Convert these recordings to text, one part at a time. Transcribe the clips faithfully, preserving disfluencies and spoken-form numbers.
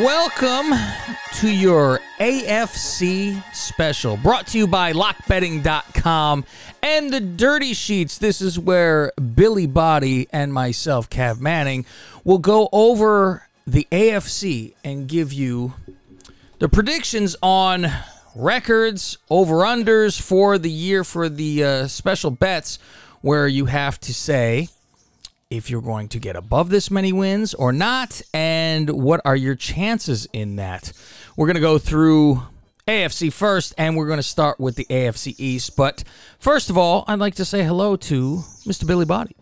Welcome to your A F C special, brought to you by lock betting dot com and the Dirty Sheets. This is where Billy Body and myself, Cav Manning, will go over the A F C and give you the predictions on records, over-unders for the year for the uh, special bets, where you have to say if you're going to get above this many wins or not, and what are your chances in that. We're going to go through A F C first, and we're going to start with the A F C East. But first of all, I'd like to say hello to Mister Billy Body.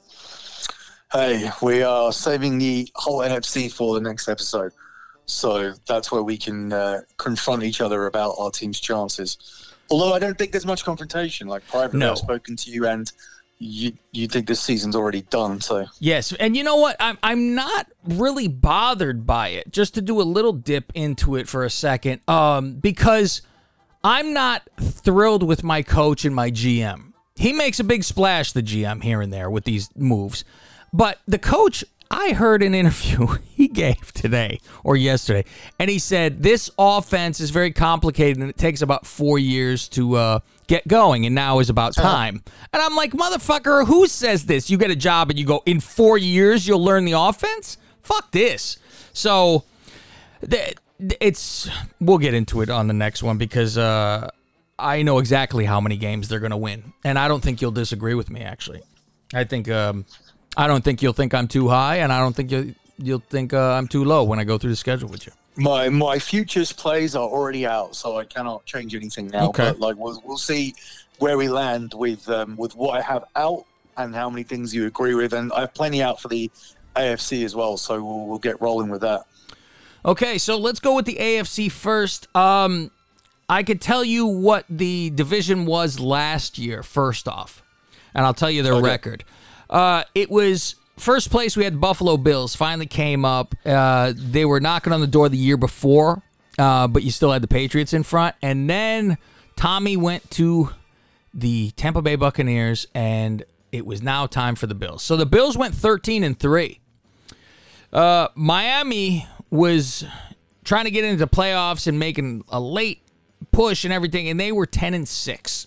Hey, we are saving the whole N F C for the next episode. So that's where we can uh, confront each other about our team's chances. Although I don't think there's much confrontation. Like, privately, No. I've spoken to you, and you you think this season's already done. So Yes, and you know what? I'm I'm not really bothered by it. Just to do a little dip into it for a second, um, because I'm not thrilled with my coach and my G M. He makes a big splash, the G M, here and there with these moves. But the coach, I heard an interview he gave today or yesterday, and he said this offense is very complicated and it takes about four years to uh, get going, and now is about time. And I'm like, motherfucker, who says this? You get a job and you go, in four years you'll learn the offense? Fuck this. So th- it's we'll get into it on the next one, because uh, I know exactly how many games they're going to win, and I don't think you'll disagree with me, actually. I think... Um, I don't think you'll think I'm too high, and I don't think you'll, you'll think uh, I'm too low when I go through the schedule with you. my my futures plays are already out, so I cannot change anything now. Okay. But like we'll we'll see where we land with um, with what I have out and how many things you agree with, and I have plenty out for the A F C as well. So we'll we'll get rolling with that. Okay, so let's go with the A F C first. Um, I could tell you what the division was last year, first off, and I'll tell you their Okay. record. Uh, it was first place. We had Buffalo Bills. Finally came up. Uh, they were knocking on the door the year before, uh, but you still had the Patriots in front. And then Tommy went to the Tampa Bay Buccaneers, and it was now time for the Bills. So the Bills went thirteen and three. Uh, Miami was trying to get into the playoffs and making a late push and everything, and they were ten and six.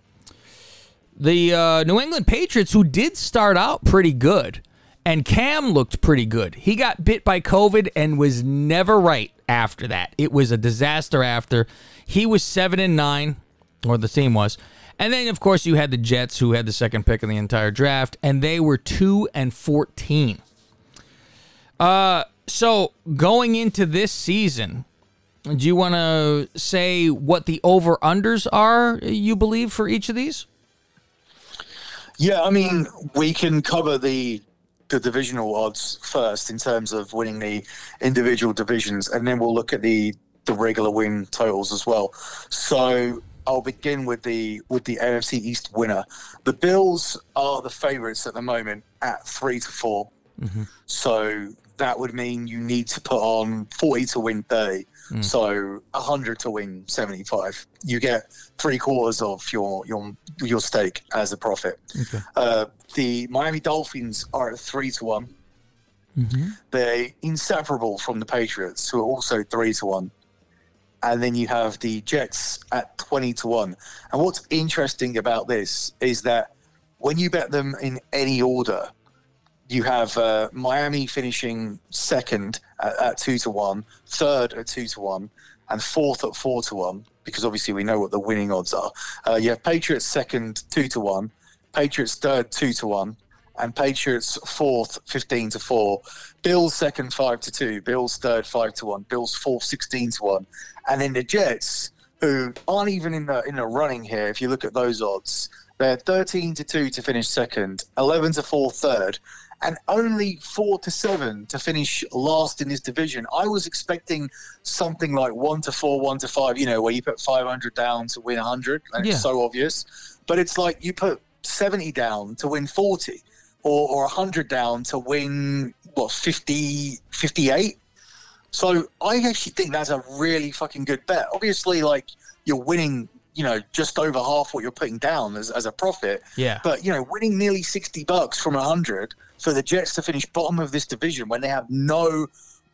The uh, New England Patriots, who did start out pretty good, and Cam looked pretty good. He got bit by COVID and was never right after that. It was a disaster after. He was seven and nine, or the team was. And then, of course, you had the Jets, who had the second pick in the entire draft, and they were two and fourteen. Uh, so going into this season, do you want to say what the over-unders are, you believe, for each of these? Yeah, I mean, we can cover the the divisional odds first in terms of winning the individual divisions, and then we'll look at the the regular win totals as well. So I'll begin with the with the A F C East winner. The Bills are the favorites at the moment at three to four. Mm-hmm. So that would mean you need to put on forty to win thirty. Mm. So one hundred to win seventy-five. You get three quarters of your your your stake as a profit. Okay. Uh, the Miami Dolphins are at three to one. Mm-hmm. They're inseparable from the Patriots, who are also three to one. And then you have the Jets at twenty to one. And what's interesting about this is that when you bet them in any order, you have uh, Miami finishing second at, at two to one, third at two to one, and fourth at four to one, because obviously we know what the winning odds are. Uh, you have Patriots second, two to one, Patriots third, two to one, and Patriots fourth, fifteen to four. Bills second, five to two. Bills third, five to one. Bills fourth, sixteen to one. And then the Jets, who aren't even in the in the running here, if you look at those odds, they're thirteen to two to finish second, eleven to four third, and only four to seven to finish last in this division. I was expecting something like one to four, one to five, you know, where you put five hundred down to win one hundred, and yeah. It's so obvious. But it's like you put seventy down to win forty, or, or one hundred down to win, what, fifty, fifty-eight? So I actually think that's a really fucking good bet. Obviously, like, you're winning, you know, just over half what you're putting down as, as a profit. Yeah. But, you know, winning nearly sixty bucks from one hundred for the Jets to finish bottom of this division when they have no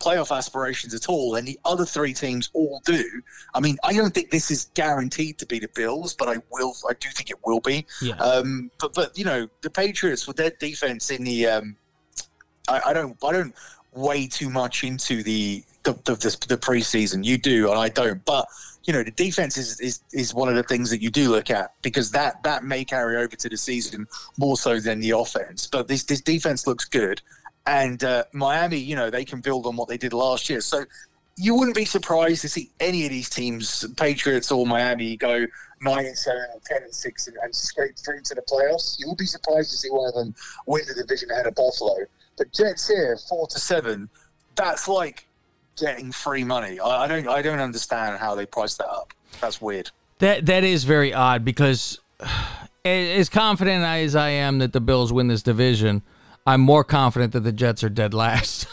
playoff aspirations at all, and the other three teams all do. I mean, I don't think this is guaranteed to be the Bills, but I will. I do think it will be. Yeah. Um, but but you know, the Patriots with their defense in the, um, I, I don't I don't weigh too much into the the, the the the preseason. You do, and I don't. But you know, the defense is, is is one of the things that you do look at, because that that may carry over to the season more so than the offense. But this this defense looks good. And uh, Miami, you know, they can build on what they did last year. So you wouldn't be surprised to see any of these teams, Patriots or Miami, go nine and seven, or ten and six, and, and scrape through to the playoffs. You would be surprised to see one of them win the division ahead of Buffalo. But Jets here, four to seven, that's like getting free money. I, I don't, I don't understand how they price that up. That's weird. That that is very odd, because as confident as I am that the Bills win this division, I'm more confident that the Jets are dead last.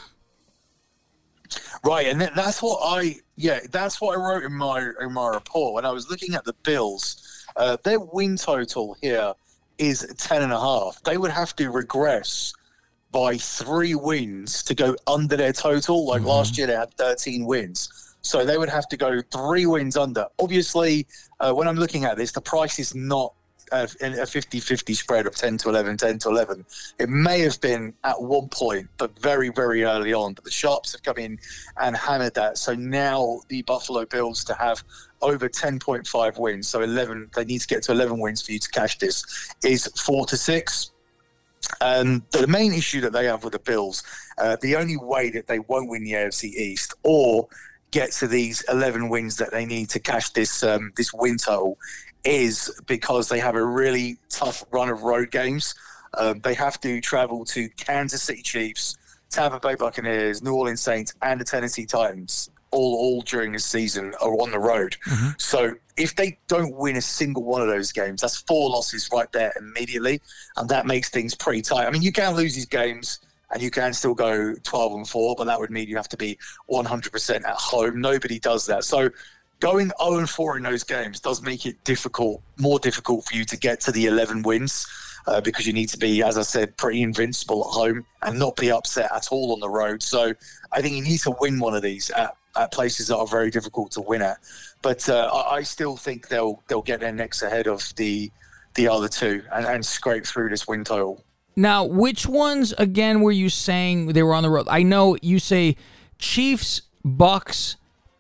Right, and that's what I yeah, that's what I wrote in my in my report when I was looking at the Bills. Uh, their win total here is ten and a half. They would have to regress by three wins to go under their total. Like mm-hmm. last year, they had thirteen wins, so they would have to go three wins under. Obviously, uh, when I'm looking at this, the price is not a fifty-fifty spread of ten to eleven, ten to eleven. It may have been at one point, but very, very early on. But the Sharps have come in and hammered that. So now the Buffalo Bills to have over ten point five wins, so eleven, they need to get to eleven wins for you to cash this, is four to six. Um, the main issue that they have with the Bills, uh, the only way that they won't win the A F C East or get to these eleven wins that they need to cash this um, this win total is because they have a really tough run of road games. Um, they have to travel to Kansas City Chiefs, Tampa Bay Buccaneers, New Orleans Saints, and the Tennessee Titans, all all during this season are on the road. Mm-hmm. So if they don't win a single one of those games, that's four losses right there immediately, and that makes things pretty tight. I mean, you can lose these games and you can still go twelve and four, but that would mean you have to be one hundred percent at home. Nobody does that. So going oh and four in those games does make it difficult, more difficult for you to get to the eleven wins uh, because you need to be, as I said, pretty invincible at home and not be upset at all on the road. So I think you need to win one of these at, at places that are very difficult to win at. But uh, I, I still think they'll they'll get their necks ahead of the the other two and, and scrape through this win total. Now, which ones, again, were you saying they were on the road? I know you say Chiefs, Bucks,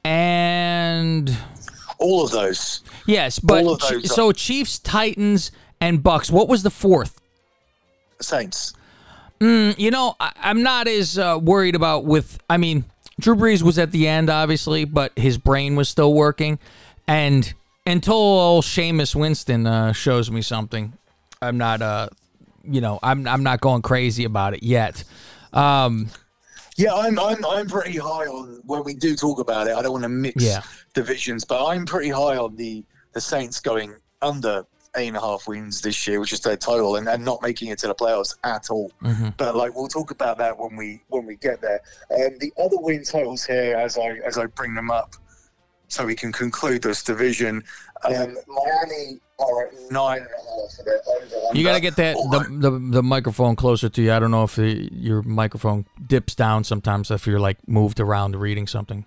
and all of those. Yes, but all of those so are... Chiefs, Titans, and Bucks. What was the fourth? Saints. Mm, you know, I, I'm not as uh, worried about with. I mean, Drew Brees was at the end, obviously, but his brain was still working. And until old Seamus Winston uh, shows me something, I'm not. Uh, you know, I'm I'm not going crazy about it yet. Um, Yeah, I'm I'm I'm pretty high on when we do talk about it. I don't want to mix yeah. divisions, but I'm pretty high on the, the Saints going under eight and a half wins this year, which is their total, and, and not making it to the playoffs at all. Mm-hmm. But like we'll talk about that when we when we get there. Um, the other win totals here, as I as I bring them up, so we can conclude this division. Um, Miami are at nine and a half for their over. You got to get that the, the the microphone closer to you. I don't know if the, your microphone dips down sometimes if you're like moved around reading something.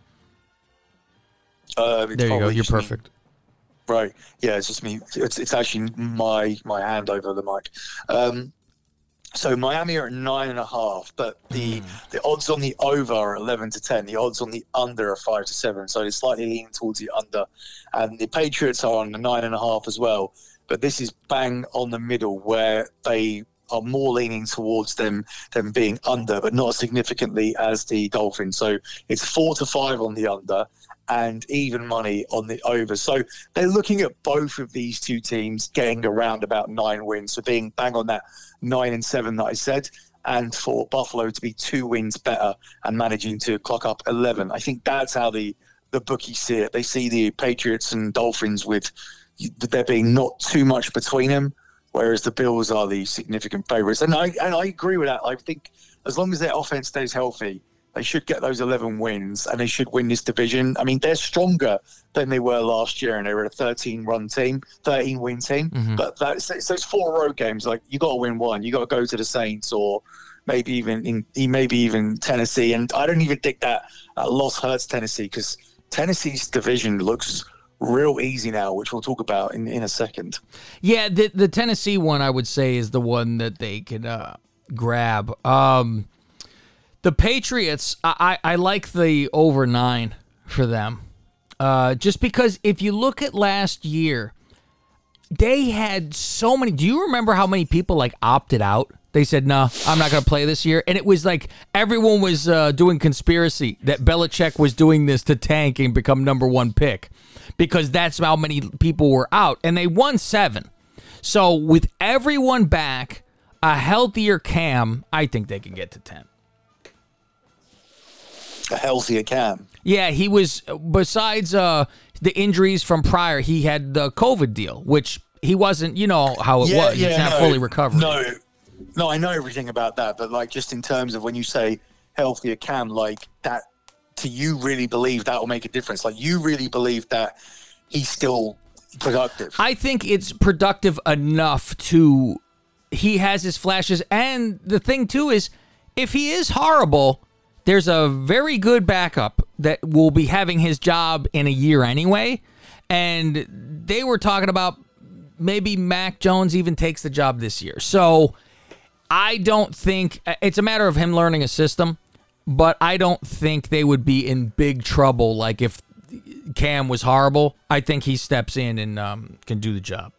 Uh, there you go. You're perfect. Me. Right. Yeah, it's just me. It's it's actually my my hand over the mic. Um, So Miami are at nine and a half, but the mm. the odds on the over are eleven to ten. The odds on the under are five to seven. So they're slightly leaning towards the under, and the Patriots are on the nine and a half as well. But this is bang on the middle where they are more leaning towards them them being under, but not significantly as the Dolphins. So it's four to five on the under, and even money on the over. So they're looking at both of these two teams getting around about nine wins, so being bang on that nine and seven that I said, and for Buffalo to be two wins better and managing to clock up eleven. I think that's how the, the bookies see it. They see the Patriots and Dolphins with there being not too much between them, whereas the Bills are the significant favourites. And I, and I agree with that. I think as long as their offense stays healthy, they should get those eleven wins and they should win this division. I mean, they're stronger than they were last year, and they were a thirteen-run team, thirteen-win team. Mm-hmm. But that's it's those four road games. Like, you got to win one. You got to go to the Saints or maybe even in, maybe even Tennessee. And I don't even think that uh, loss hurts Tennessee because Tennessee's division looks real easy now, which we'll talk about in, in a second. Yeah, the the Tennessee one I would say is the one that they could uh, grab. Um, the Patriots, I, I, I like the over nine for them. Uh, just because if you look at last year, they had so many. Do you remember how many people like opted out? They said, no, I'm not going to play this year. And it was like everyone was uh, doing conspiracy that Belichick was doing this to tank and become number one pick because that's how many people were out. And they won seven. So with everyone back, a healthier Cam, I think they can get to ten. A healthier Cam. Yeah, he was, besides uh, the injuries from prior, he had the COVID deal, which he wasn't, you know how it yeah, was. Yeah, He's not no, fully recovered. No, no, I know everything about that, but like just in terms of when you say healthier Cam, like that, do you really believe that will make a difference? Like you really believe that he's still productive? I think it's productive enough to, he has his flashes. And the thing too is, if he is horrible, there's a very good backup that will be having his job in a year anyway. And they were talking about maybe Mac Jones even takes the job this year. So I don't think, it's a matter of him learning a system, but I don't think they would be in big trouble. Like if Cam was horrible, I think he steps in and um, can do the job.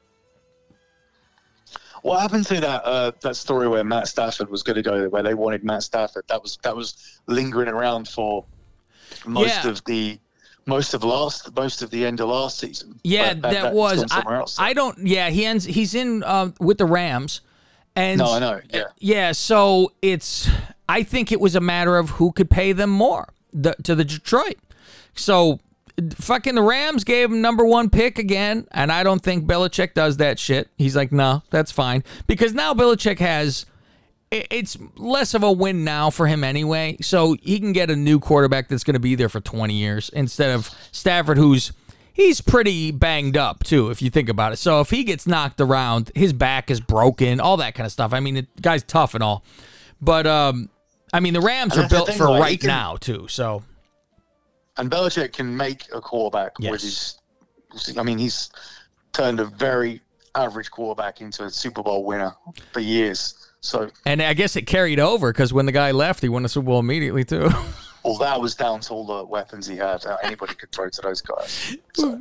What happened to that uh, that story where Matt Stafford was going to go, where they wanted Matt Stafford? That was that was lingering around for most yeah. of the most of last most of the end of last season. Yeah, but that, that, that was. I, else, so. I don't. Yeah, he ends. He's in uh, with the Rams, and no, I know. Yeah, yeah. So it's. I think it was a matter of who could pay them more the, to the Detroit. So. Fucking the Rams gave him number one pick again, and I don't think Belichick does that shit. He's like, no, that's fine. Because now Belichick has, it's less of a win now for him anyway, so he can get a new quarterback that's going to be there for twenty years instead of Stafford, who's, he's pretty banged up, too, if you think about it. So if he gets knocked around, his back is broken, all that kind of stuff. I mean, the guy's tough and all. But, um, I mean, the Rams are built for right can- now, too, so... And Belichick can make a quarterback yes. with his. I mean, he's turned a very average quarterback into a Super Bowl winner for years. So, and I guess it carried over because when the guy left, he won a Super Bowl immediately too. Well, that was down to all the weapons he had. Uh, anybody could throw to those guys. So.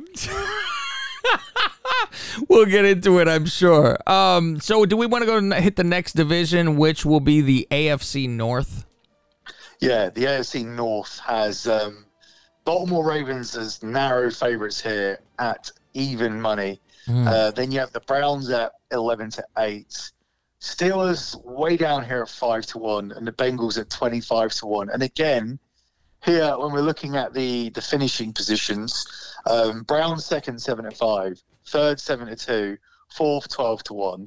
We'll get into it, I'm sure. Um, so, do we want to go and hit the next division, which will be the A F C North? Yeah, the A F C North has. Um, Baltimore Ravens as narrow favorites here at even money. Mm. Uh, then you have the Browns at eleven to eight. Steelers way down here at five to one, and the Bengals at twenty-five to one. And again, here when we're looking at the, the finishing positions, um, Browns second seven to five, third seven to two, fourth twelve to one.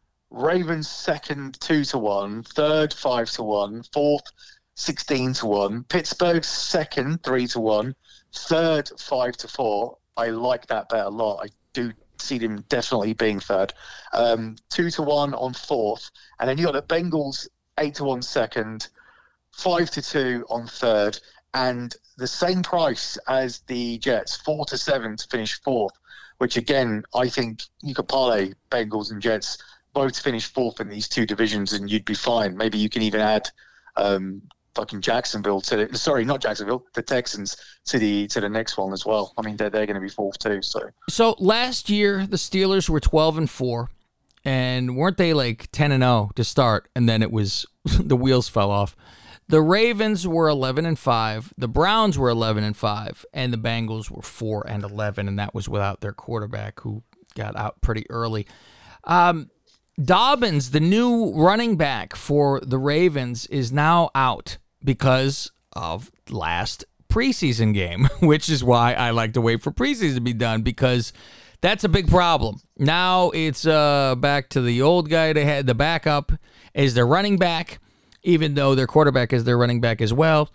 Ravens second two to one, third five to one, fourth sixteen to one. Pittsburgh second, three to one. Third, five to four. I like that bet a lot. I do see them definitely being third. Um, two to one on fourth. And then you got the Bengals, eight to one second, five to two on third. And the same price as the Jets, four to seven to finish fourth, which again, I think you could parlay Bengals and Jets both finish fourth in these two divisions and you'd be fine. Maybe you can even add um, fucking Jacksonville to the, sorry, not Jacksonville, the Texans to the to the next one as well. I mean, they're they're going to be fourth too. So, so last year the Steelers were twelve and four, and weren't they like ten and zero to start, and then it was the wheels fell off. The Ravens were eleven and five, the Browns were eleven and five, and the Bengals were four and eleven, and that was without their quarterback who got out pretty early. Um, Dobbins, the new running back for the Ravens, is now out because of last preseason game, which is why I like to wait for preseason to be done, because that's a big problem. Now it's uh, back to the old guy they had. The backup is their running back, even though their quarterback is their running back as well.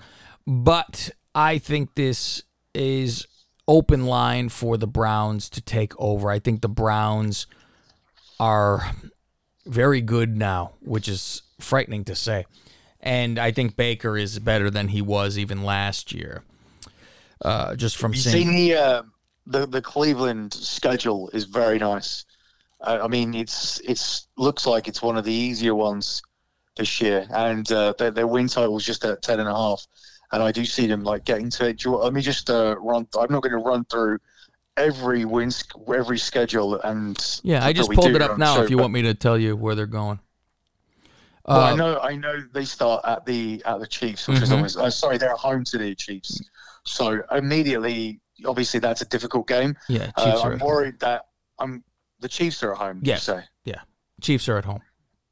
But I think this is open line for the Browns to take over. I think the Browns are very good now, which is frightening to say. And I think Baker is better than he was even last year. Uh, just from you seeing seen the, uh, the the Cleveland schedule is very nice. Uh, I mean, it's it's looks like it's one of the easier ones this year, and uh, their, their win total is just at ten and a half. And I do see them like getting to it. Let me just uh, run. I'm not going to run through every win, every schedule, and yeah, I just pulled it up now. Show, if you want me to tell you where they're going. Well, uh, I know, I know they start at the at the Chiefs, which mm-hmm. is always. Uh, sorry, they're home to the Chiefs, so immediately, obviously, that's a difficult game. Yeah, uh, I'm worried that I'm the Chiefs are at home. Yes, you say? Yeah, Chiefs are at home.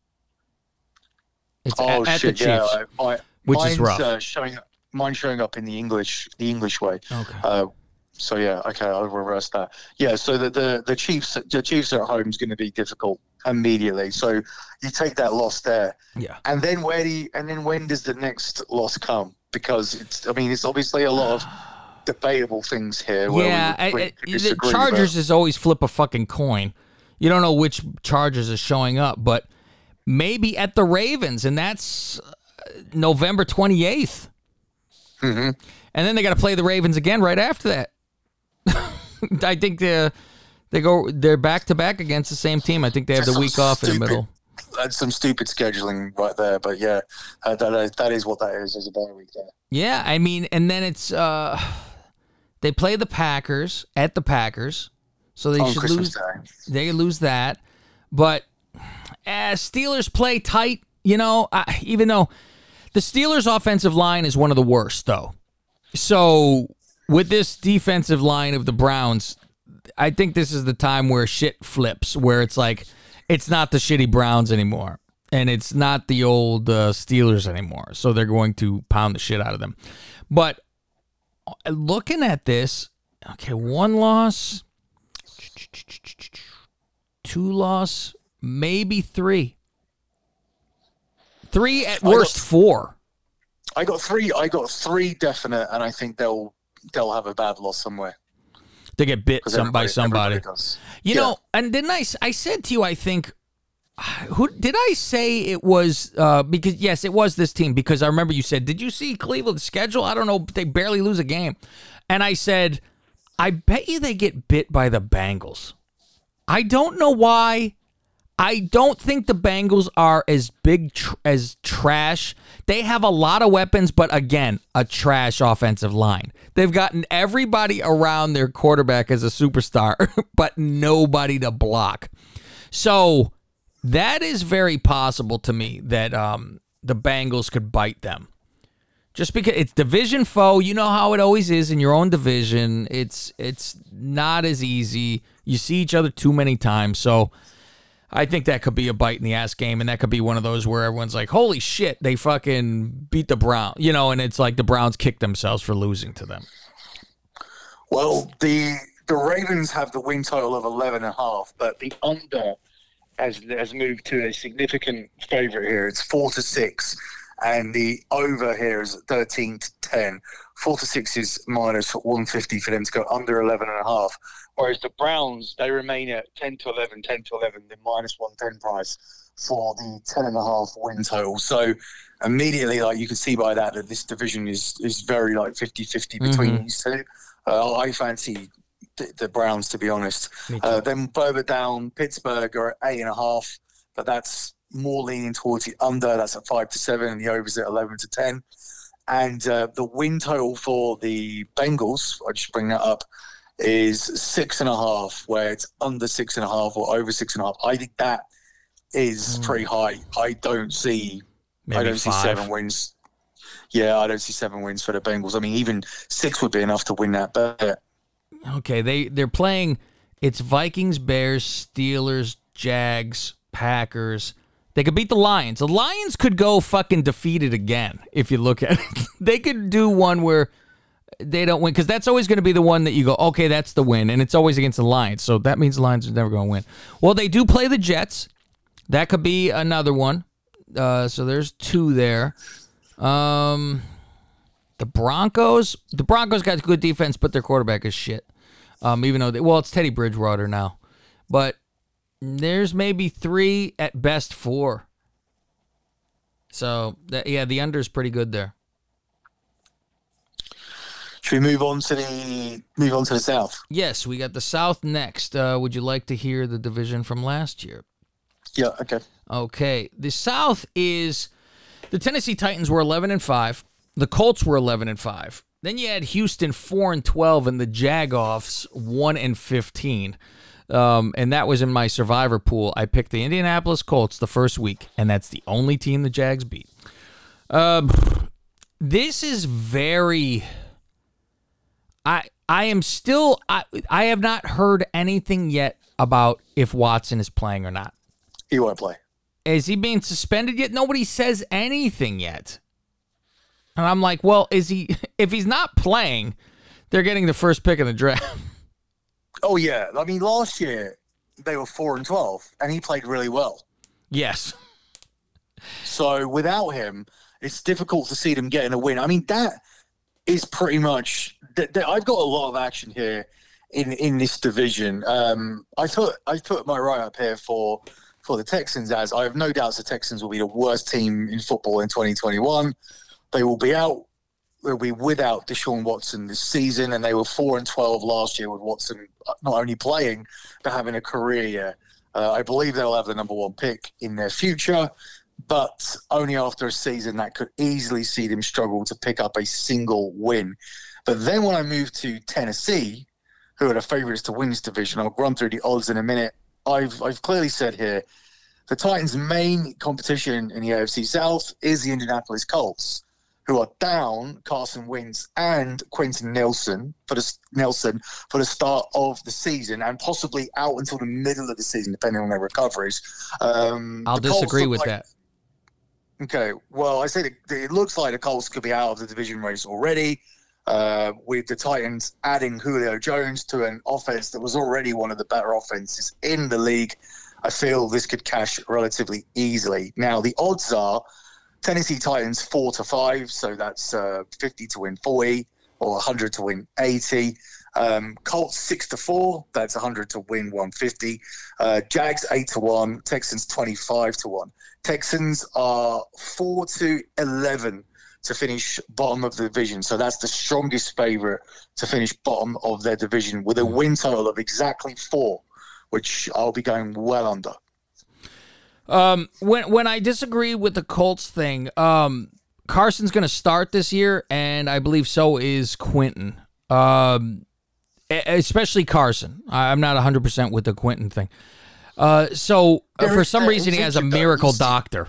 It's oh at, at shit! the Chiefs, yeah, I, I, which mine's, is rough. Uh, showing mine showing up in the English the English way. Okay. Uh, so yeah, okay, I'll reverse that. Yeah, so the the, the Chiefs the Chiefs are at home is going to be difficult immediately. So you take that loss there. Yeah. And then where do you, and then when does the next loss come? Because it's I mean it's obviously a lot of debatable things here. Where yeah, we, I, I, the Chargers about. is always flip a fucking coin. You don't know which Chargers is showing up, but maybe at the Ravens, and that's November twenty-eighth. Mm-hmm. And then they got to play the Ravens again right after that. I think they they go they're back to back against the same team. I think they have That's the week off stupid, in the middle. That's some stupid scheduling right there, but yeah, uh, that is, that is what that is. There's a bye week there. Yeah, I mean, and then it's uh, they play the Packers at the Packers, so they On should Christmas lose. Day. They lose that, but as Steelers play tight, you know, I, even though the Steelers' offensive line is one of the worst, though. So with this defensive line of the Browns, I think this is the time where shit flips, where it's like it's not the shitty Browns anymore, and it's not the old uh, Steelers anymore. So they're going to pound the shit out of them. But looking at this, okay, one loss, two loss, maybe three. Three at worst, I got, four. I got three. I got three definite, and I think they'll they'll have a bad loss somewhere. They get bit some, by somebody. You yeah. know, and didn't I? I said to you, I think, who did I say it was? Uh, because yes, it was this team. Because I remember you said, "Did you see Cleveland's schedule? I don't know. They barely lose a game." And I said, "I bet you they get bit by the Bengals." I don't know why. I don't think the Bengals are as big tr- as trash. They have a lot of weapons, but again, a trash offensive line. They've gotten everybody around their quarterback as a superstar, but nobody to block. So that is very possible to me that um, the Bengals could bite them. Just because it's division foe, you know how it always is in your own division. It's it's not as easy. You see each other too many times, so I think that could be a bite in the ass game, and that could be one of those where everyone's like, holy shit, they fucking beat the Browns. You know, and it's like the Browns kicked themselves for losing to them. Well, the the Ravens have the win total of eleven and a half, but the under has, has moved to a significant favorite here. It's four to six, and the over here is thirteen to ten. Four to six is minus one fifty for them to go under eleven and a half. Whereas the Browns, they remain at ten to eleven, ten to eleven, the minus one ten price for the ten and a half win total. So immediately, like you can see by that, that this division is, is very like fifty-fifty between mm-hmm. these two. Uh, I fancy the, the Browns, to be honest. Uh, then further down, Pittsburgh are at eight and a half, but that's more leaning towards the under. That's at five to seven, and the overs at eleven to ten. And uh, the win total for the Bengals, I just bring that up, is six and a half, where it's under six and a half or over six and a half. I think that is mm. pretty high. I don't see, Maybe I don't five. see seven wins. Yeah, I don't see seven wins for the Bengals. I mean, even six would be enough to win that bet. Okay, they they're playing. It's Vikings, Bears, Steelers, Jags, Packers. They could beat the Lions. The Lions could go fucking defeated again if you look at it. They could do one where they don't win, because that's always going to be the one that you go, okay, that's the win, and it's always against the Lions, so that means the Lions are never going to win. Well, they do play the Jets. That could be another one. Uh, so there's two there. Um, the Broncos. The Broncos got good defense, but their quarterback is shit. Um, even though they, well, it's Teddy Bridgewater now, but there's maybe three at best four. So that, yeah, the under is pretty good there. Should we move on to the move on to the South? Yes, we got the South next. Uh, would you like to hear the division from last year? Yeah. Okay. Okay. The South is the Tennessee Titans were eleven and five. The Colts were eleven and five. Then you had Houston four and twelve, and the Jagoffs one and fifteen. Um, and that was in my survivor pool. I picked the Indianapolis Colts the first week, and that's the only team the Jags beat. Um, this is very. I I am still I I have not heard anything yet about if Watson is playing or not. He won't play. Is he being suspended yet? Nobody says anything yet. And I'm like, well, is he? If he's not playing, they're getting the first pick in the draft. Oh yeah, I mean last year they were four and twelve, and he played really well. Yes. So without him, it's difficult to see them getting a win. I mean that is pretty much. Th- th- I've got a lot of action here in, in this division. Um, I put I put my write up here for for the Texans as I have no doubts the Texans will be the worst team in football in twenty twenty-one. They will be out. They'll be without Deshaun Watson this season, and they were four and twelve last year with Watson not only playing but having a career year. Uh, I believe they'll have the number one pick in their future, but only after a season that could easily see them struggle to pick up a single win. But then when I moved to Tennessee, who are the favourites to win this division, I'll run through the odds in a minute. I've I've clearly said here, the Titans' main competition in the A F C South is the Indianapolis Colts, who are down Carson Wentz and Quentin Nelson for the Nelson for the start of the season, and possibly out until the middle of the season, depending on their recoveries. Um, I'll disagree with like, that. Okay, well, I say that it looks like the Colts could be out of the division race already, uh, with the Titans adding Julio Jones to an offense that was already one of the better offenses in the league. I feel this could cash relatively easily. Now, the odds are Tennessee Titans four to five, so that's uh, fifty to win forty or one hundred to win eighty. Um, Colts six to four, that's one hundred to win one fifty. Uh, Jags eight to one, Texans twenty-five to one. Texans are four to eleven to finish bottom of the division, so that's the strongest favorite to finish bottom of their division with a win total of exactly four, which I'll be going well under. Um, when when I disagree with the Colts thing, um, Carson's going to start this year, and I believe so is Quentin. Um, especially Carson. I'm not one hundred percent with the Quentin thing. Uh, so uh, for some reason he has a miracle doctor.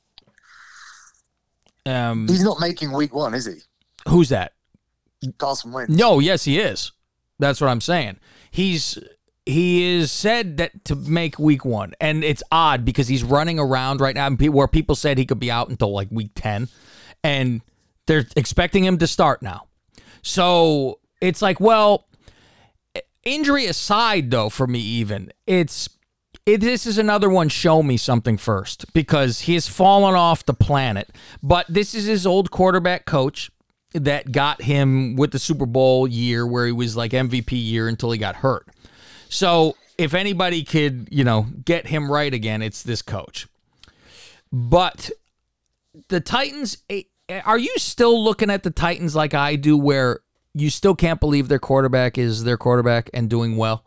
Um, He's not making week one, is he? Who's that? Carson Wentz. No, yes, he is. That's what I'm saying. He's he is said that to make week one, and it's odd because he's running around right now where people said he could be out until like week ten, and they're expecting him to start now. So it's like, well, injury aside, though, for me even, it's it, this is another one. Show me something first, because he has fallen off the planet. But this is his old quarterback coach that got him with the Super Bowl year where he was like M V P year until he got hurt. So if anybody could, you know, get him right again, it's this coach. But the Titans, are you still looking at the Titans like I do, where you still can't believe their quarterback is their quarterback and doing well?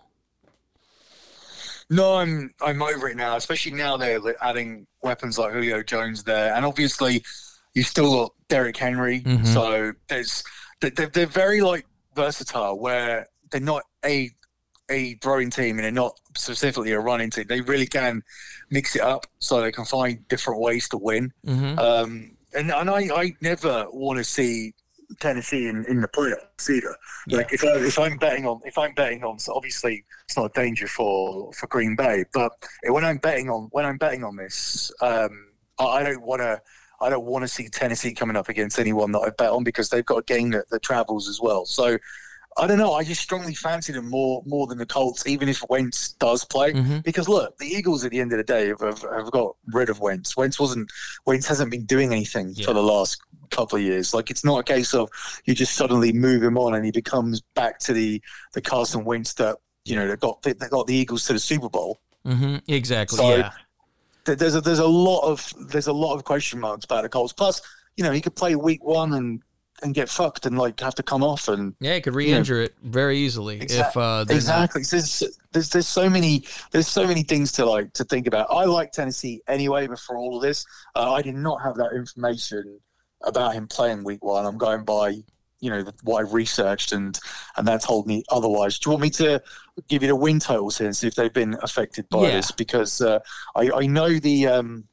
No, I'm I'm over it now, especially now they're adding weapons like Julio Jones there. And obviously, you've still got Derrick Henry. Mm-hmm. So there's they're, they're very, like, versatile, where they're not a a throwing team and they're not specifically a running team. They really can mix it up so they can find different ways to win. Mm-hmm. Um, and and I, I never want to see Tennessee in, in the playoffs either. Yeah. Like if I if I'm betting on if I'm betting on, so obviously it's not a danger for, for Green Bay, but when I'm betting on when I'm betting on this, um, I, I don't want to I don't want to see Tennessee coming up against anyone that I bet on, because they've got a game that, that travels as well. So I don't know. I just strongly fancy them more more than the Colts, even if Wentz does play. Mm-hmm. Because look, the Eagles at the end of the day have, have, have got rid of Wentz. Wentz wasn't Wentz hasn't been doing anything yeah. for the last couple of years. Like, it's not a case of you just suddenly move him on and he becomes back to the, the Carson Wentz that, you know, that got that got the Eagles to the Super Bowl. Mm-hmm. Exactly. So, yeah. there's a there's a lot of there's a lot of question marks about the Colts. Plus, you know, he could play week one and and get fucked and like have to come off and yeah, he could re-injure you know, it very easily exa- if uh, exactly. Not... There's, there's there's so many there's so many things to like to think about. I like Tennessee anyway. Before all of this, uh, I did not have that information about him playing week one. I'm going by you know what I've researched and and that told me otherwise. Do you want me to give you the win totals here and see if they've been affected by yeah. this? Because uh, I I know the um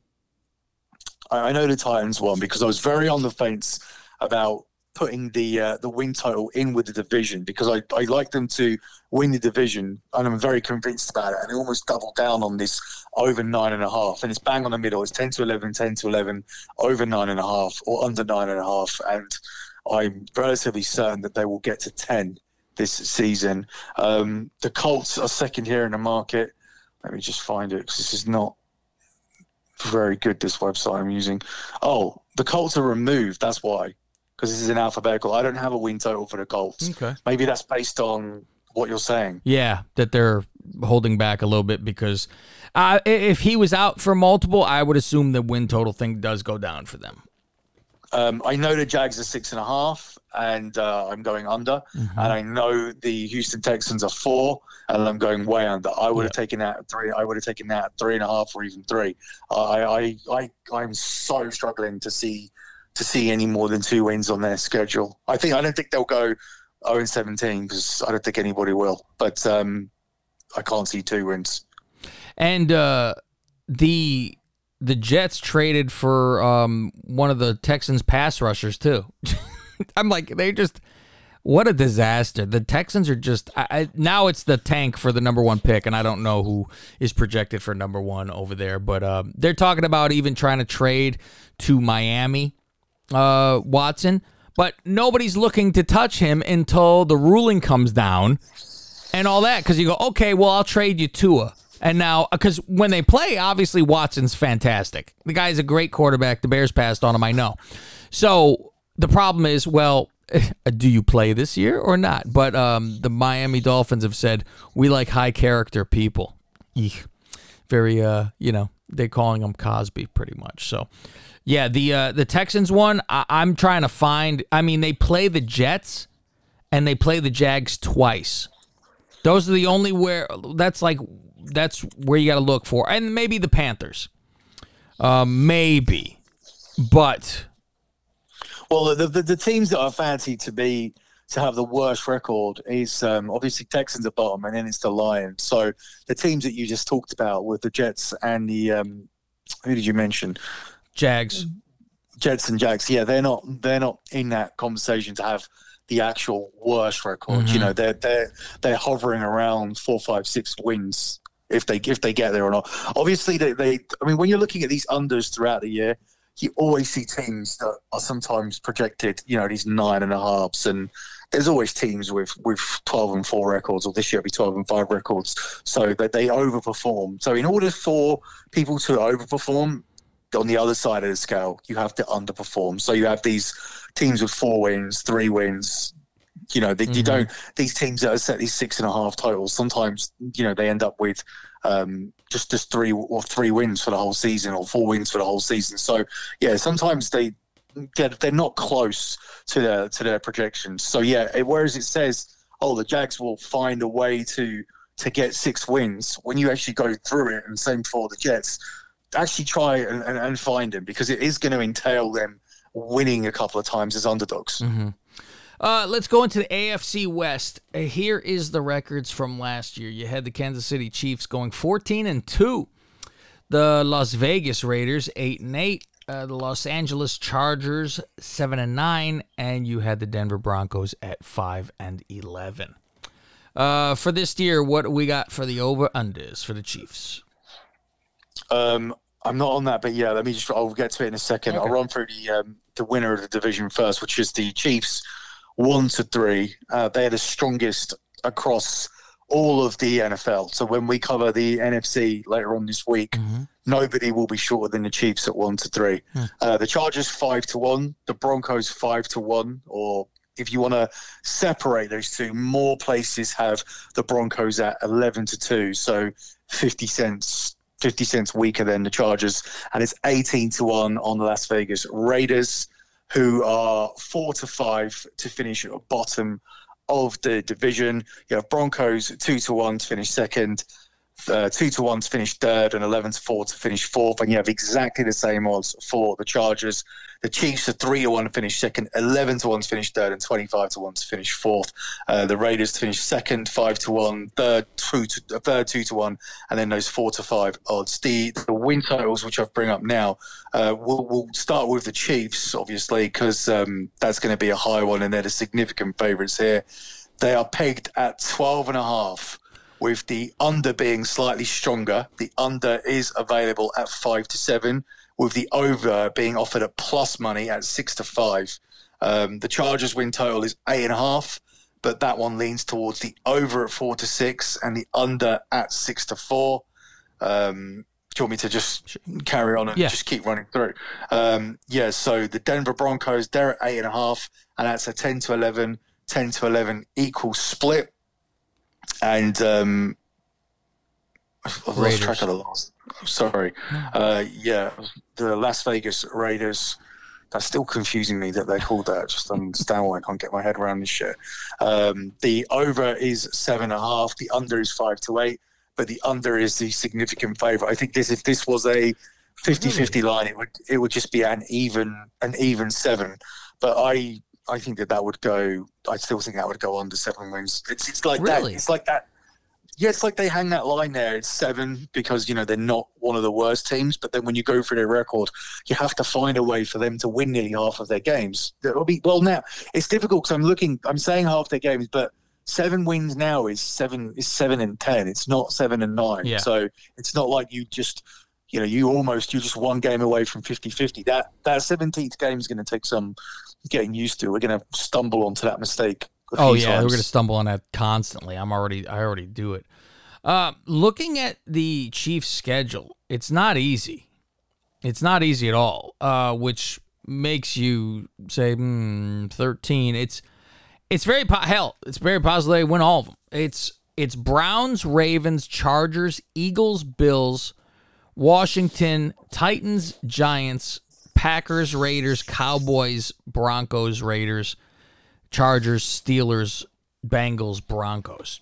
I know the Titans won because I was very on the fence about putting the uh, the win total in with the division because I, I like them to win the division and I'm very convinced about it and I almost doubled down on this over nine and a half and it's bang on the middle. It's ten to eleven, ten to eleven, over nine and a half or under nine and a half and I'm relatively certain that they will get to ten this season. Um, the Colts are second here in the market. Let me just find it because this is not very good, this website I'm using. Oh, the Colts are removed. That's why. Because this is in alphabetical. I don't have a win total for the Colts. Okay. Maybe that's based on what you're saying. Yeah, that they're holding back a little bit because uh, if he was out for multiple, I would assume the win total thing does go down for them. Um, I know the Jags are six and a half, and uh, I'm going under. Mm-hmm. And I know the Houston Texans are four, and I'm going way under. I would have yeah. taken that at three. I would have taken that at three and a half, or even three. Uh, I, I, I, I'm so struggling to see to see any more than two wins on their schedule. I think I don't think they'll go oh and seventeen because I don't think anybody will. But um, I can't see two wins. And uh, the. The Jets traded for um, one of the Texans' pass rushers, too. I'm like, they just, what a disaster. The Texans are just, I, I, now it's the tank for the number one pick, and I don't know who is projected for number one over there, but uh, they're talking about even trying to trade to Miami, uh, Watson, but nobody's looking to touch him until the ruling comes down and all that, because you go, okay, well, I'll trade you Tua. And now, because when they play, obviously Watson's fantastic. The guy's a great quarterback. The Bears passed on him, I know. So the problem is, well, do you play this year or not? But um, the Miami Dolphins have said, we like high-character people. Eek. Very, uh, you know, they're calling them Cosby pretty much. So, yeah, the uh, the Texans one, I- I'm trying to find. I mean, they play the Jets and they play the Jags twice. Those are the only where, that's like... That's where you got to look for. And maybe the Panthers. Uh, maybe. But. Well, the, the the teams that I fancy to be to have the worst record is um, obviously Texans at bottom, and then it's the Lions. So the teams that you just talked about with the Jets and the um, who did you mention? Jags. Jets and Jags. Yeah, they're not they're not in that conversation to have the actual worst record. Mm-hmm. You know, they're they're they're hovering around four, five, six wins. If they if they get there or not. Obviously, they, they I mean, when you're looking at these unders throughout the year, you always see teams that are sometimes projected, you know, these nine and a halves, and there's always teams with, with twelve and four records, or this year it'll be twelve and five records, so that they overperform. So in order for people to overperform on the other side of the scale, you have to underperform. So you have these teams with four wins, three wins. You know, they, mm-hmm. you don't. These teams that are set these six and a half totals, sometimes you know they end up with um, just just three or three wins for the whole season, or four wins for the whole season. So yeah, sometimes they get they're not close to their to their projections. So yeah, it, whereas it says, oh, the Jags will find a way to to get six wins, when you actually go through it, and same for the Jets, actually try and, and, and find them, because it is going to entail them winning a couple of times as underdogs. Mm-hmm. Uh, let's go into the A F C West. Uh, here is the records from last year. You had the Kansas City Chiefs going fourteen and two. The Las Vegas Raiders eight and eight. Uh, the Los Angeles Chargers seven and nine, and you had the Denver Broncos at five and eleven. Uh, for this year, what do we got for the over-unders for the Chiefs? Um, I'm not on that, but yeah, let me just. I'll get to it in a second. Okay. I'll run through the um, the winner of the division first, which is the Chiefs. One to three, uh, they're the strongest across all of the N F L. So when we cover the N F C later on this week, mm-hmm. nobody will be shorter than the Chiefs at one to three. Mm. Uh, the Chargers five to one, the Broncos five to one. Or if you want to separate those two, more places have the Broncos at eleven to two. So fifty cents fifty cents weaker than the Chargers, and it's eighteen to one on the Las Vegas Raiders, who are four to five to finish at the bottom of the division. You have Broncos two to one to finish second, uh, two to one to finish third, and eleven to four to finish fourth. And you have exactly the same odds for the Chargers. The Chiefs are three to one to finish second, eleven to one to finish third, and twenty-five to one to finish fourth. Uh, the Raiders to finish second, five to one, third two to third two to one, and then those four to five odds. The the win totals, which I'll bring up now, uh, we'll we'll start with the Chiefs, obviously, because um, that's going to be a high one, and they're the significant favourites here. They are pegged at twelve and a half, with the under being slightly stronger. The under is available at five to seven. With the over being offered at plus money at six to five. Um, the Chargers win total is eight and a half, but that one leans towards the over at four to six and the under at six to four. Um, do you want me to just carry on and yeah. just keep running through? Um, yeah, so the Denver Broncos, they're at eight and a half, and that's a ten to eleven, ten to eleven equal split. And um, I've lost Raiders. track of the last. Sorry. Uh, yeah, the Las Vegas Raiders. That's still confusing me that they're called that. I just don't understand why I can't get my head around this shit. Um, the over is seven and a half. The under is five to eight. But the under is the significant favourite. I think this if this was a fifty-fifty line, it would it would just be an even an even seven. But I I think that that would go. I still think that would go under seven wins. It's it's like Really? that. It's like that. Yeah, it's like they hang that line there. It's seven because, you know, they're not one of the worst teams. But then when you go through their record, you have to find a way for them to win nearly half of their games. It'll be, well, now it's difficult because I'm looking, I'm saying half their games, but seven wins now is seven is seven and ten. It's not seven and nine. Yeah. So it's not like you just, you know, you almost, you're just one game away from fifty-fifty. That that seventeenth game is going to take some getting used to. We're going to stumble onto that mistake. Oh yeah, times. we're gonna stumble on that constantly. I'm already, I already do it. Uh, looking at the Chiefs' schedule, it's not easy. It's not easy at all. Uh, which makes you say, hmm, thirteen. It's, it's very po- hell. It's very possible they win all of them. It's, it's Browns, Ravens, Chargers, Eagles, Bills, Washington, Titans, Giants, Packers, Raiders, Cowboys, Broncos, Raiders, Chargers, Steelers, Bengals, Broncos.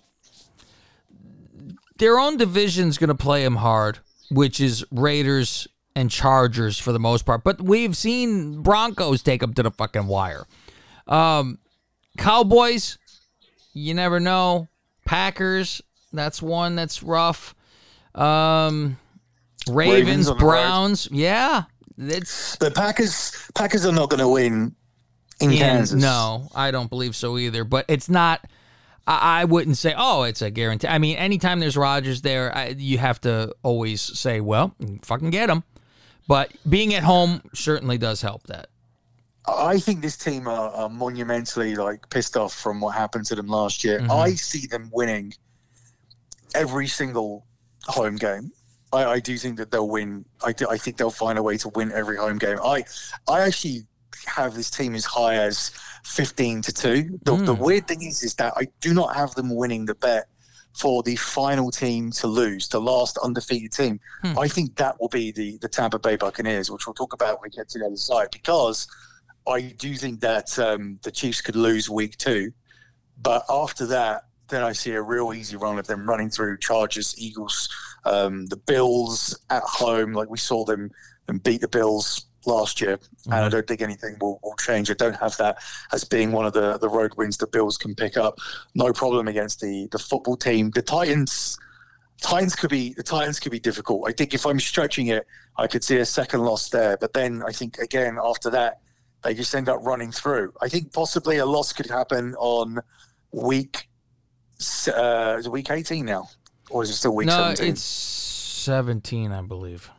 Their own division's going to play them hard, which is Raiders and Chargers for the most part. But we've seen Broncos take them to the fucking wire. Um, Cowboys, you never know. Packers, that's one that's rough. Um, Ravens, Ravens on the Browns, yeah. It's The Packers Packers are not going to win in in- Kansas. No, I don't believe so either. But it's not. I, I wouldn't say, oh, it's a guarantee. I mean, anytime there's Rodgers there, I, you have to always say, well, fucking get him. But being at home certainly does help that. I think this team are, are monumentally like pissed off from what happened to them last year. Mhm. I see them winning every single home game. I, I do think that they'll win. I, do, I think they'll find a way to win every home game. I I actually have this team as high as fifteen to two. The, Mm. the weird thing is, is that I do not have them winning the bet for the final team to lose, the last undefeated team. Hmm. I think that will be the, the Tampa Bay Buccaneers, which we'll talk about when we get to the other side, because I do think that um, the Chiefs could lose week two. But after that, then I see a real easy run of them running through Chargers, Eagles, um, the Bills at home. Like we saw them and beat the Bills last year, Mm-hmm. and I don't think anything will, will change. I don't have that as being one of the, the road wins the Bills can pick up. No problem against the, the football team. The Titans, Titans could be the Titans could be difficult. I think if I'm stretching it, I could see a second loss there. But then I think again after that, they just end up running through. I think possibly a loss could happen on week. Uh, is it week eighteen now, or is it still week No, seventeen? it's seventeen, I believe.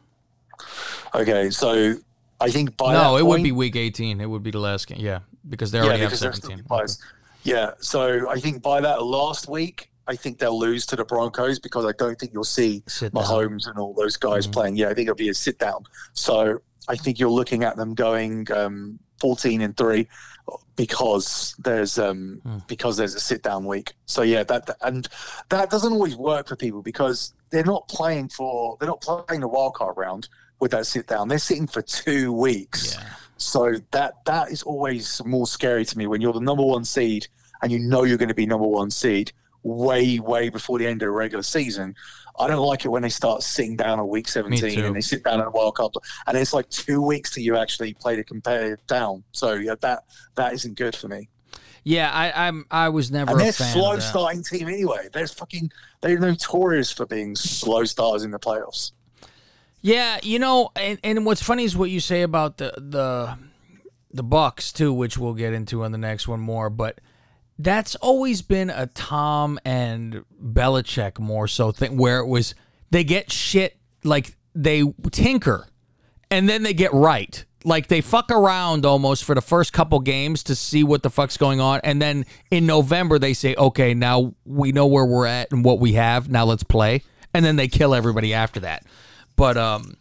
Okay, so I think by no, that it point, would be week eighteen. It would be the last game. Yeah, because they already have because they're still seventeen. players. Yeah, so I think by that last week, I think they'll lose to the Broncos because I don't think you'll see Sit down. Mahomes and all those guys Mhm. playing. Yeah, I think it'll be a sit down. So I think you're looking at them going um, fourteen and three because there's um hmm. because there's a sit down week. So yeah, that, that and that doesn't always work for people because they're not playing for they're not playing the wild card round with that sit down. They're sitting for two weeks. Yeah. So that that is always more scary to me when you're the number one seed and you know you're going to be number one seed way, way before the end of the regular season. I don't like it when they start sitting down at week seventeen and they sit down at the World Cup and it's like two weeks till you actually play the competitive down. So yeah, that that isn't good for me. Yeah, I I'm I was never and a they're fan slow of that. starting team anyway. They're fucking they're notorious for being slow starters in the playoffs. Yeah, you know, and, and what's funny is what you say about the the the Bucks too, which we'll get into on the next one more. But that's always been a Tom and Belichick more so thing, where it was they get shit like they tinker, and then they get right. Like they fuck around almost for the first couple games to see what the fuck's going on, and then in November they say, okay, now we know where we're at and what we have. Now let's play, and then they kill everybody after that. But um,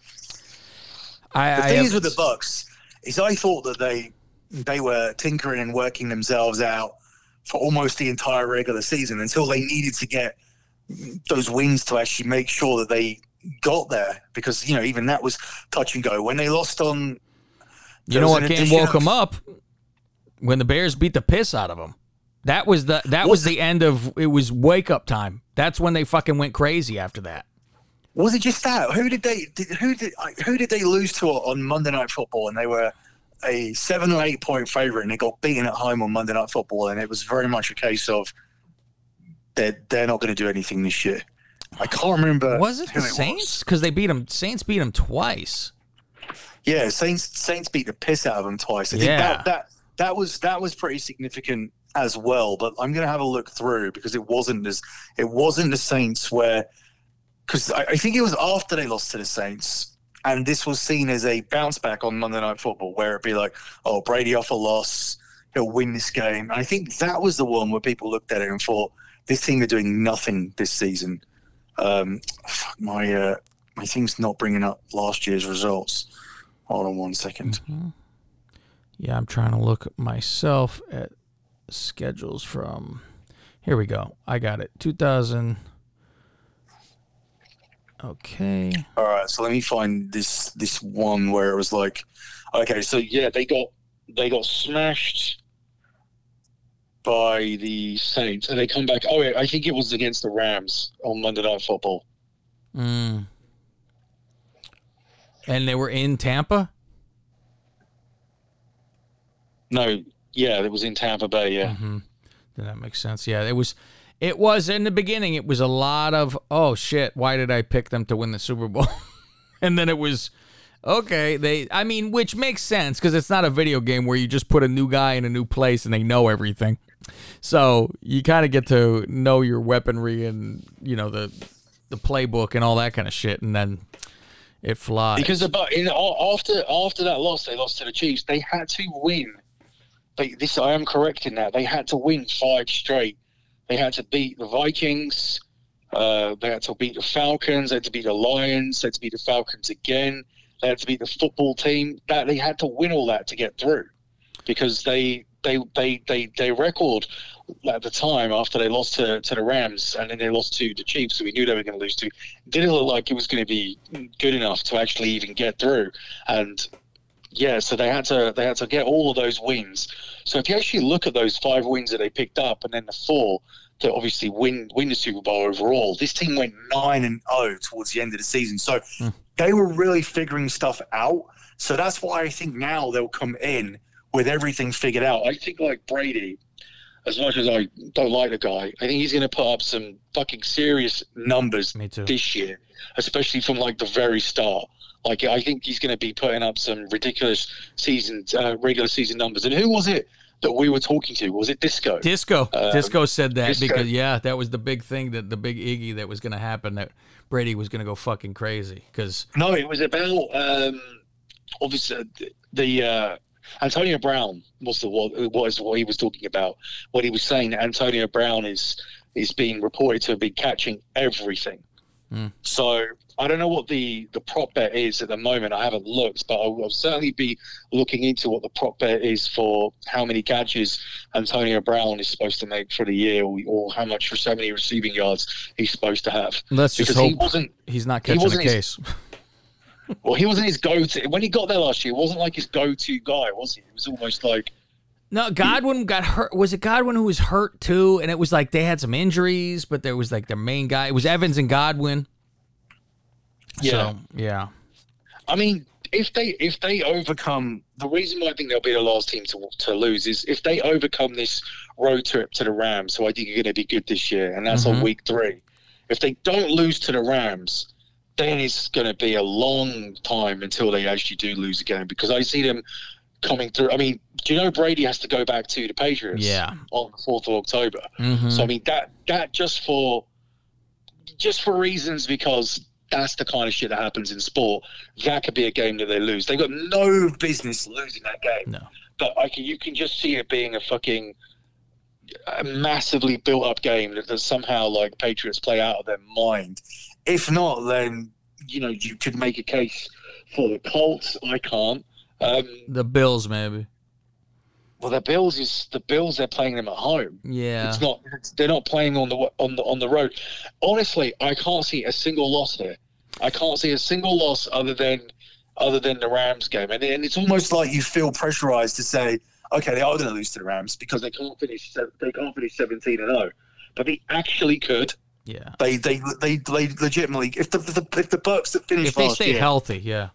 I, the thing I, is with the Bucks is I thought that they they were tinkering and working themselves out for almost the entire regular season until they needed to get those wins to actually make sure that they got there because you know even that was touch and go when they lost on. You know what game woke them up when the Bears beat the piss out of them. That was the that was the end of it was wake up time. That's when they fucking went crazy after that. Was it just that? Who did they? Did, who did? Who did they lose to on Monday Night Football? And they were a seven or eight point favorite, and they got beaten at home on Monday Night Football. And it was very much a case of they're they're not going to do anything this year. I can't remember. Was it the Saints? Because they beat them. Saints beat them twice. Yeah, Saints Saints beat the piss out of them twice. I think yeah. that that that was that was pretty significant as well. But I'm going to have a look through because it wasn't as it wasn't the Saints where. Because I, I think it was after they lost to the Saints, and this was seen as a bounce back on Monday Night Football, where it'd be like, oh, Brady off a loss, he'll win this game. And I think that was the one where people looked at it and thought, this team are doing nothing this season. Um, fuck, my uh, my thing's not bringing up last year's results. Hold on one second. Mm-hmm. Yeah, I'm trying to look myself at schedules from. Here we go. I got it. two thousand. Okay. All right, so let me find this this one where it was like, okay, so yeah, they got they got smashed by the Saints, and they come back. Oh, yeah, I think it was against the Rams on Monday Night Football. Mm. And they were in Tampa? No, yeah, it was in Tampa Bay. Yeah, mm-hmm. Then that makes sense. Yeah, it was. It was in the beginning. It was a lot of, oh shit, why did I pick them to win the Super Bowl? And then it was, okay, they. I mean, which makes sense because it's not a video game where you just put a new guy in a new place and they know everything. So you kind of get to know your weaponry and you know the the playbook and all that kind of shit, and then it flies. Because about in after after that loss, they lost to the Chiefs. They had to win. They, this I am correct in that they had to win five straight. They had to beat the Vikings. Uh, they had to beat the Falcons. They had to beat the Lions. They had to beat the Falcons again. They had to beat the football team. That they had to win all that to get through, because they they they they their record at the time after they lost to, to the Rams and then they lost to the Chiefs, who we knew they were going to lose to, didn't look like it was going to be good enough to actually even get through. And yeah, so they had to they had to get all of those wins. So if you actually look at those five wins that they picked up and then the four to obviously win win the Super Bowl overall, this team went nine and oh towards the end of the season. So mm. they were really figuring stuff out. So that's why I think now they'll come in with everything figured out. I think like Brady, as much as I don't like the guy, I think he's going to put up some fucking serious numbers this year, especially from like the very start. Like, I think he's going to be putting up some ridiculous season, uh, regular season numbers. And who was it that we were talking to? Was it Disco? Disco. Um, Disco said that Disco. because, yeah, that was the big thing, that the big Iggy that was going to happen, that Brady was going to go fucking crazy. Cause... No, it was about, um, obviously, the uh, Antonio Brown was the what was what he was talking about. What he was saying, that Antonio Brown is is being reported to have been catching everything. Mm. So I don't know what the, the prop bet is at the moment. I haven't looked, but I'll, I'll certainly be looking into what the prop bet is for how many catches Antonio Brown is supposed to make for the year, or, or how much for so many receiving yards he's supposed to have. Let's just because hope he wasn't, he's not he catching wasn't the his- case. Well, he wasn't his go-to. When he got there last year, it wasn't like his go-to guy, was he? It was almost like... No, Godwin got hurt. Was it Godwin who was hurt too? And it was like they had some injuries, but there was like their main guy. It was Evans and Godwin. Yeah. So, yeah. I mean, if they if they overcome... The reason why I think they'll be the last team to, to lose is if they overcome this road trip to the Rams, who I think are going to be good this year, and that's Mhm. on week three. If they don't lose to the Rams... then it's going to be a long time until they actually do lose again, because I see them coming through. I mean, do you know Brady has to go back to the Patriots Yeah. on the fourth of October? Mhm. So, I mean, that that just for just for reasons, because that's the kind of shit that happens in sport, that could be a game that they lose. They've got no business losing that game. No. But I can, you can just see it being a fucking a massively built-up game that, that somehow, like, Patriots play out of their mind. If not, then You know, you could make a case for the Colts. I can't. Um, The Bills, maybe. well, the Bills is the Bills. They're playing them at home. Yeah. It's not. It's, they're not playing on the on the on the road. Honestly, I can't see a single loss here. I can't see a single loss other than other than the Rams game, and, and it's almost almost like you feel pressurized to say, okay, they are going to lose to the Rams because because they can't finish. They can't finish seventeen and zero, but they actually could. Yeah. they they they, they legitimately, if the, the if the Bucks that finished If they last stay year, healthy, yeah.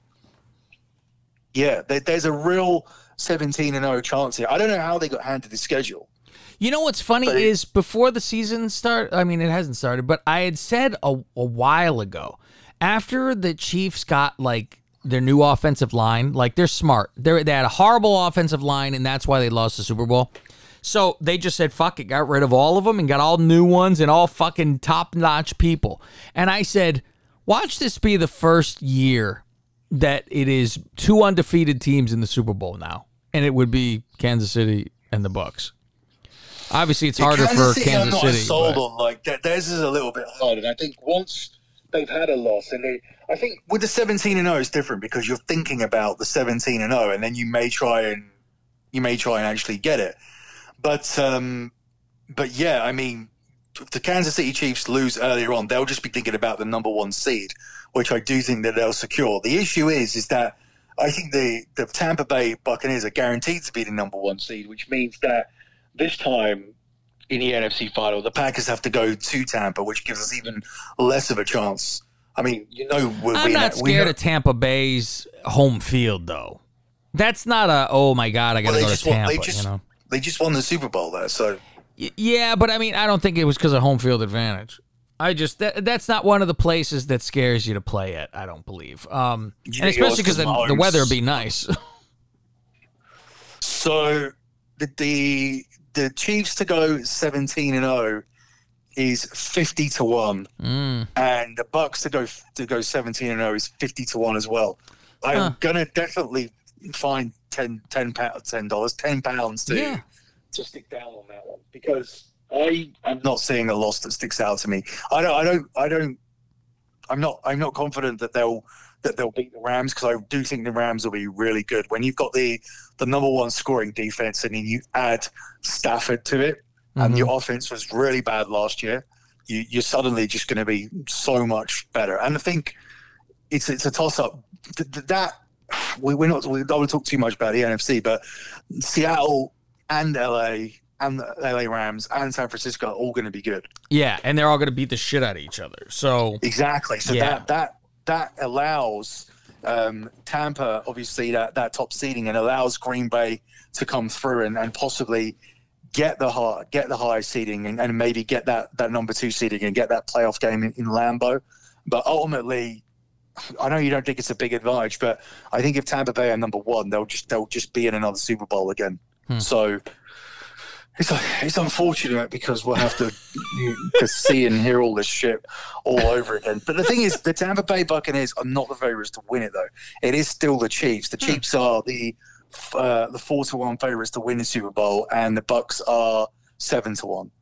yeah, there, there's a real seventeen and zero chance here. I don't know how they got handed the schedule. You know what's funny But it- is before the season start. I mean, it hasn't started, but I had said a, a while ago, after the Chiefs got like their new offensive line, like they're smart. They they had a horrible offensive line, and that's why they lost the Super Bowl. So they just said, fuck it, got rid of all of them and got all new ones and all fucking top-notch people. And I said, watch this be the first year that it is two undefeated teams in the Super Bowl now. And it would be Kansas City and the Bucks. Obviously, it's harder for City, Kansas I'm not City. sold but- on like that. Theirs is a little bit hard. hard. And I think once they've had a loss, and they, I think With the seventeen and zero, it's different because you're thinking about the seventeen and zero, and then you may try and you may try and actually get it. But um, but yeah, I mean, if the Kansas City Chiefs lose earlier on, they'll just be thinking about the number one seed, which I do think that they'll secure. The issue is, is that I think the the Tampa Bay Buccaneers are guaranteed to be the number one seed, which means that this time in the N F C final, the Packers have to go to Tampa, which gives us even less of a chance. I mean, you know, we're, I'm we not we scared know, of Tampa Bay's home field, though. That's not a, oh my God, I got to well, they go to just won- Tampa, they just you know? they just won the Super Bowl there, so Y- Yeah, but I mean, I don't think it was because of home field advantage. I just that, that's not one of the places that scares you to play at. I don't believe, um, You and think it was especially because the, 'cause the Mahomes- weather would be nice. So the the, the Chiefs to go seventeen and zero is fifty to one, mm. and the Bucks to go to go seventeen and zero is fifty to one as well. I'm Huh. gonna definitely find ten ten pounds, ten dollars, ten pounds to Yeah. to stick down on that one because I am not seeing a loss that sticks out to me. I don't. I don't. I don't. I'm not. I'm not confident that they'll that they'll beat the Rams because I do think the Rams will be really good. When you've got the the number one scoring defense and then you add Stafford to it, and Mhm. your offense was really bad last year, you, you're suddenly just going to be so much better. And I think it's it's a toss up. Th- th- that we, we're not. We don't want to talk too much about the N F C, but Seattle and L A and the L A Rams and San Francisco are all going to be good. Yeah, and they're all going to beat the shit out of each other. So Exactly. So Yeah. that that that allows um, Tampa, obviously, that, that top seeding, and allows Green Bay to come through and, and possibly get the high, get the high seeding and, and maybe get that, that number two seeding and get that playoff game in, in Lambeau. But ultimately, I know you don't think it's a big advantage, but I think if Tampa Bay are number one, they'll just they'll just be in another Super Bowl again. Hmm. So it's it's unfortunate because we'll have to to see and hear all this shit all over again. But the thing is, the Tampa Bay Buccaneers are not the favorites to win it, though. It is still the Chiefs. The Chiefs are the uh, the four to one favorites to win the Super Bowl, and the Bucks are seven to one.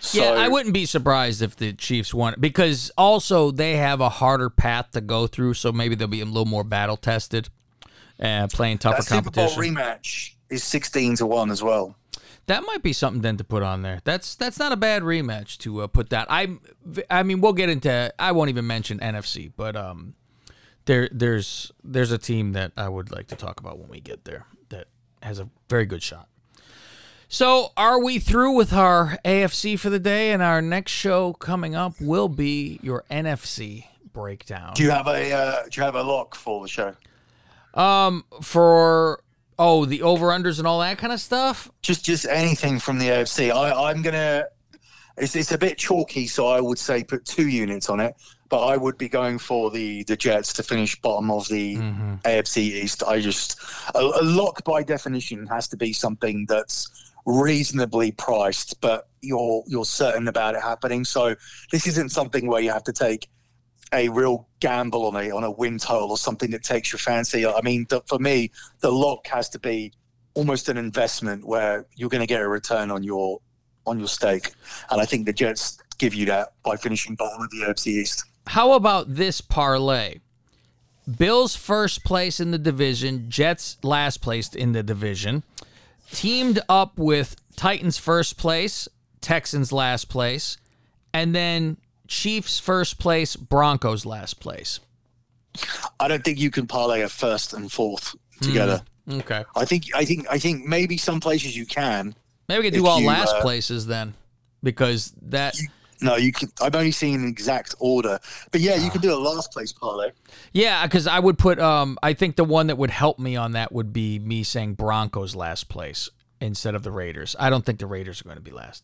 So, Yeah, I wouldn't be surprised if the Chiefs won because also they have a harder path to go through, so maybe they'll be a little more battle tested and playing tougher that Super Bowl competition. rematch is sixteen to one as well. That might be something then to put on there. That's that's not a bad rematch to uh, put down. I I mean, we'll get into. I won't even mention N F C, but um, there there's there's a team that I would like to talk about when we get there that has a very good shot. So, are we through with our A F C for the day? And our next show coming up will be your N F C breakdown. Do you have a uh, Do you have a lock for the show? Um, for oh the over unders and all that kind of stuff. Just just anything from the A F C. I, I'm gonna. It's it's a bit chalky, so I would say put two units on it. But I would be going for the, the Jets to finish bottom of the mm-hmm. A F C East. I just a, a lock by definition has to be something that's reasonably priced, but you're you're certain about it happening. So this isn't something where you have to take a real gamble on a on a win total or something that takes your fancy. I mean, the, for me, the lock has to be almost an investment where you're going to get a return on your on your stake, and I think the Jets give you that by finishing bottom of the A F C East. How about this parlay? Bills first place in the division, Jets last place in the division. Teamed up with Titans first place, Texans last place, and then Chiefs first place, Broncos last place. I don't think you can parlay a first and fourth together. Mm, okay. I think I think I think maybe some places you can. Maybe we could do all you, last uh, places then, because that. You, no, you can. I've only seen an exact order, but yeah, you can do a last place parlay. Yeah, because I would put. Um, I think the one that would help me on that would be me saying Broncos last place instead of the Raiders. I don't think the Raiders are going to be last.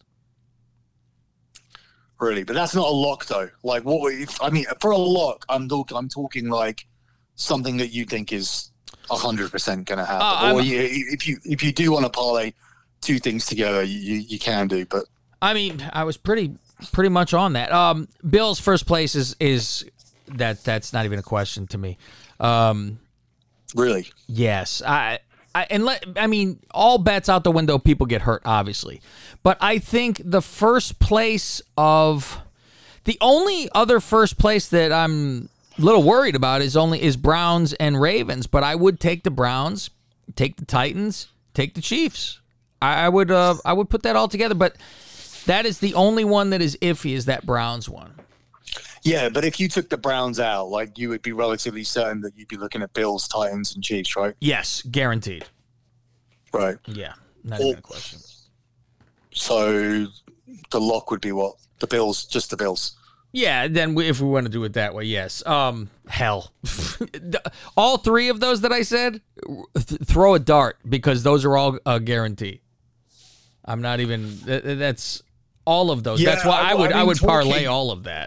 Really, but that's not a lock though. Like what? If, I mean, for a lock, I'm talking. I'm talking like something that you think is a hundred percent going to happen. Uh, or you, if you if you do want to parlay two things together, you you can do. But I mean, I was pretty pretty much on that. Um, Bills first place is is that that's not even a question to me. Um, really? Yes, I. I, and let, I mean, all bets out the window, people get hurt, obviously. But I think the first place of the only other first place that I'm a little worried about is only is Browns and Ravens. But I would take the Browns, take the Titans, take the Chiefs. I, I would uh, I would put that all together. But that is the only one that is iffy is that Browns one. Yeah, but if you took the Browns out, like you would be relatively certain that you'd be looking at Bills, Titans, and Chiefs, right? Yes, guaranteed. Right. Yeah, not even a question. So the lock would be what? The Bills, just the Bills. Yeah, then we, if we want to do it that way, yes. Um, hell, all three of those that I said, th- throw a dart because those are all a guarantee. I'm not even. Th- that's all of those. Yeah, that's why I, I would. I, mean, I would parlay talking, all of that.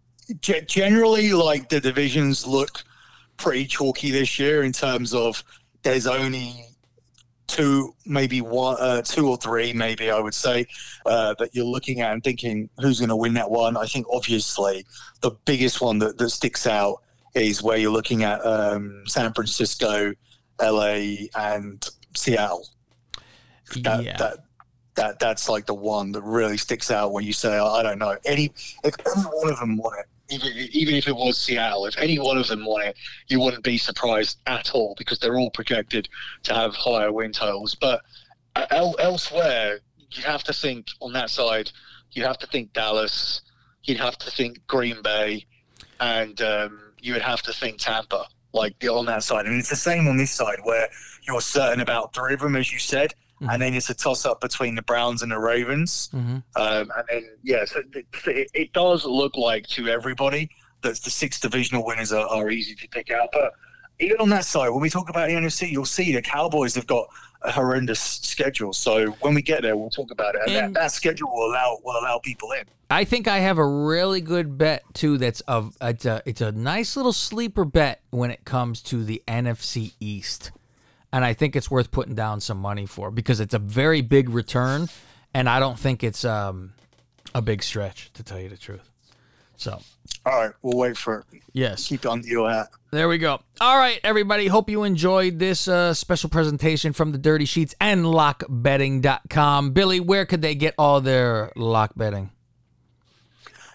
Generally, like the divisions look pretty chalky this year in terms of there's only two, maybe one, uh, two or three, maybe I would say, uh, that you're looking at and thinking who's going to win that one. I think obviously the biggest one that, that sticks out is where you're looking at um, San Francisco, L A, and Seattle. That, yeah. That, that that's like the one that really sticks out when you say, I don't know, any if any one of them won it. Even, even if it was Seattle, if any one of them won it, you wouldn't be surprised at all because they're all projected to have higher win totals. But el- elsewhere, you have to think on that side, you have to think Dallas, you'd have to think Green Bay, and um, you would have to think Tampa, like on that side. And it's the same on this side where you're certain about three of them, as you said, mm-hmm. and then it's a toss-up between the Browns and the Ravens. Mm-hmm. Um, and then, yeah, so it, it does look like to everybody that the six divisional winners are, are easy to pick out. But even on that side, when we talk about the N F C, you'll see the Cowboys have got a horrendous schedule. So when we get there, we'll talk about it. And, and that, that schedule will allow will allow people in. I think I have a really good bet, too, that's a, it's a, it's a nice little sleeper bet when it comes to the N F C East. And I think it's worth putting down some money for because it's a very big return, and I don't think it's um, a big stretch, to tell you the truth. So, all right, we'll wait for it. Yes. Keep on your hat. There we go. All right, everybody. Hope you enjoyed this uh, special presentation from the Dirty Sheets and lock betting dot com. Billy, where could they get all their lock betting?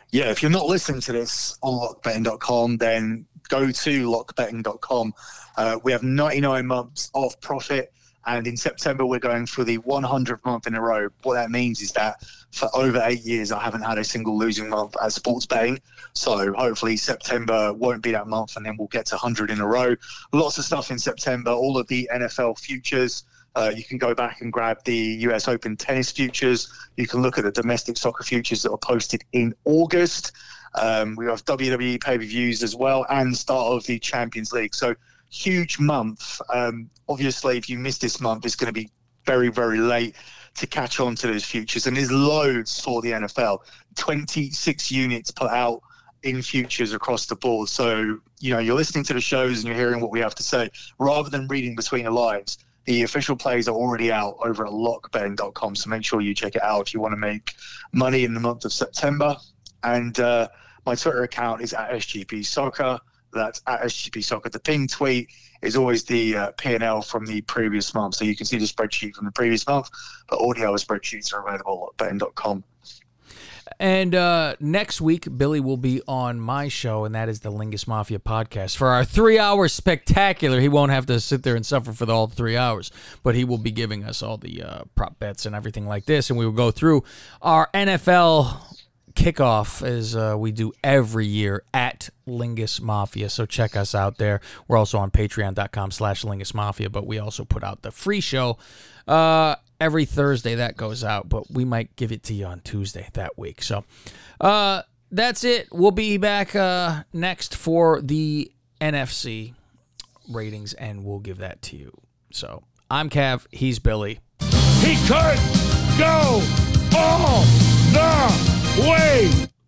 Yeah, if you're not listening to this on lock betting dot com, then go to lock betting dot com. Uh, we have ninety-nine months of profit, and in September we're going for the one hundredth month in a row. What that means is that for over eight years I haven't had a single losing month at sports betting. So hopefully September won't be that month, and then we'll get to one hundred in a row. Lots of stuff in September, all of the N F L futures. Uh, you can go back and grab the U S Open tennis futures. You can look at the domestic soccer futures that were posted in August. Um, we have W W E pay-per-views as well, and start of the Champions League. So huge month. Um, obviously, if you miss this month, it's going to be very, very late to catch on to those futures. And there's loads for the N F L. twenty-six units put out in futures across the board. So, you know, you're listening to the shows and you're hearing what we have to say. Rather than reading between the lines, the official plays are already out over at lock betting dot com, so make sure you check it out if you want to make money in the month of September. And uh, my Twitter account is at S G P Soccer. That's at S G P Soccer. The pinned tweet is always the uh, P and L from the previous month, so you can see the spreadsheet from the previous month, but audio spreadsheets are available at lock betting dot com. And uh, next week, Billy will be on my show, and that is the Lingus Mafia podcast. For our three-hour spectacular, he won't have to sit there and suffer for the, all the three hours, but he will be giving us all the uh, prop bets and everything like this, and we will go through our N F L kickoff as uh, we do every year at Lingus Mafia. So check us out there. We're also on patreon dot com slash Lingus Mafia, but we also put out the free show uh, every Thursday that goes out, but we might give it to you on Tuesday that week. So uh, that's it. We'll be back uh, next for the N F C ratings, and we'll give that to you. So I'm Cav. He's Billy. He could go all the way.